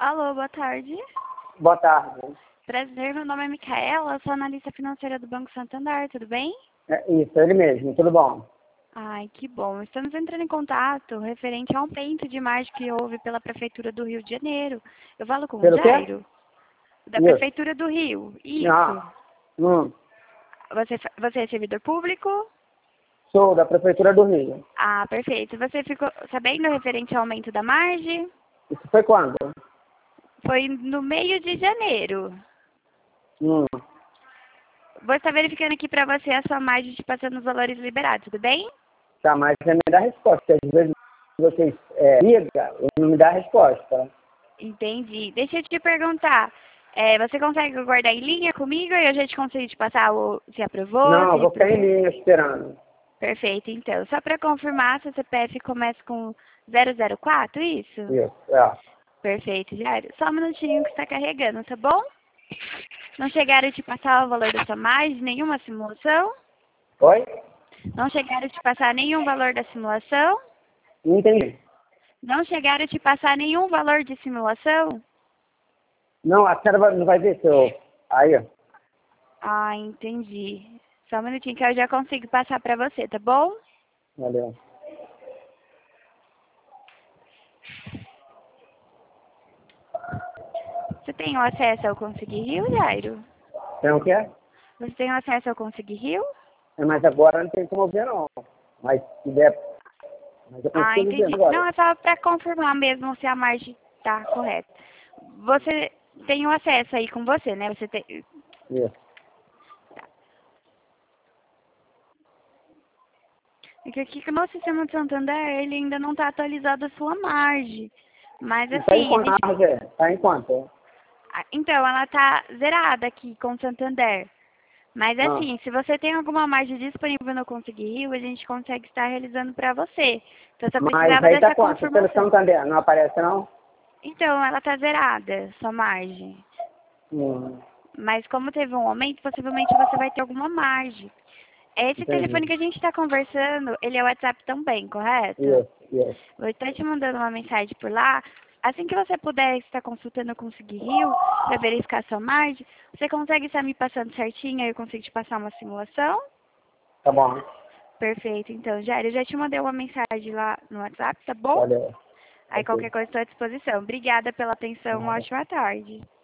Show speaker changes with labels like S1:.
S1: Alô, boa tarde.
S2: Boa tarde.
S1: Prazer, meu nome é Micaela, eu sou analista financeira do Banco Santander, tudo bem?
S2: Isso, ele mesmo, tudo bom?
S1: Ai, que bom. Estamos entrando em contato referente a um aumento de margem que houve pela Prefeitura do Rio de Janeiro. Eu falo com o
S2: Pelo quê?
S1: Jairo? Da
S2: Isso.
S1: Prefeitura do Rio. Isso.
S2: Ah,
S1: Você é servidor público?
S2: sou da Prefeitura do Rio.
S1: Ah, perfeito. Você ficou sabendo referente ao aumento da margem?
S2: Isso foi quando?
S1: Foi no meio de janeiro.
S2: Hum.
S1: Vou estar verificando aqui para você a sua margem te passando os valores liberados, tudo bem?
S2: Tá, mas você me dá a resposta. Às vezes vocês ligam e não me dá a resposta.
S1: Entendi. Deixa eu te perguntar. Você consegue guardar em linha comigo e eu já te consigo te passar se aprovou,
S2: Não,
S1: se
S2: eu vou ficar em
S1: reprovou?
S2: linha esperando.
S1: Perfeito, então. Só para confirmar, seu CPF começa com 004, isso?
S2: Isso, é.
S1: Perfeito, Jairo. Só um minutinho que está carregando, tá bom? Não chegaram a te passar o valor da sua margem, nenhuma simulação?
S2: Oi?
S1: Não chegaram a te passar nenhum valor da simulação?
S2: Não entendi.
S1: Não chegaram a te passar nenhum valor de simulação?
S2: Não, a senhora não vai ver seu... Aí, ó.
S1: Ah, entendi. Só um minutinho que eu já consigo passar para você, tá bom?
S2: Valeu.
S1: Você tem o acesso ao Conseguir Rio, Jairo?
S2: Tem o quê?
S1: Você tem o acesso ao Conseguir Rio?
S2: Mas agora não tem como ver, não. Mas se der... Mas eu
S1: Ah,
S2: consigo ver
S1: entendi. Não,
S2: agora.
S1: é só para confirmar mesmo se a margem tá correta. Você tem o acesso aí com você, né? Você tem...
S2: Isso.
S1: É que aqui no sistema de Santander, ele ainda não está atualizado a sua margem. Mas
S2: E tá em
S1: assim,
S2: quanto? Tá em quanto?
S1: então, ela tá zerada aqui com o Santander. Mas
S2: Ah.
S1: assim, se você tem alguma margem disponível no Conseguir Rio, a gente consegue estar realizando para você. Então, eu só
S2: Mas
S1: precisava
S2: aí tá
S1: dessa
S2: quanto? Pelo
S1: confirmação.
S2: Santander, não aparece não?
S1: Então, ela tá zerada, sua margem.
S2: Hum,
S1: Mas como teve um aumento, possivelmente você vai ter alguma margem. Esse telefone
S2: entendi.
S1: que a gente está conversando, ele é o WhatsApp também, correto?
S2: Isso, isso.
S1: Vou estar te mandando uma mensagem por lá. Assim que você puder estar consultando o Conseguir Rio para verificar sua margem, você consegue estar me passando certinho, aí eu consigo te passar uma simulação?
S2: Tá bom.
S1: Perfeito, então, Jair, eu já te mandei uma mensagem lá no WhatsApp, tá bom?
S2: Valeu.
S1: Aí
S2: Ok.
S1: qualquer coisa estou à disposição. Obrigada pela atenção, uma
S2: Nada.
S1: ótima tarde.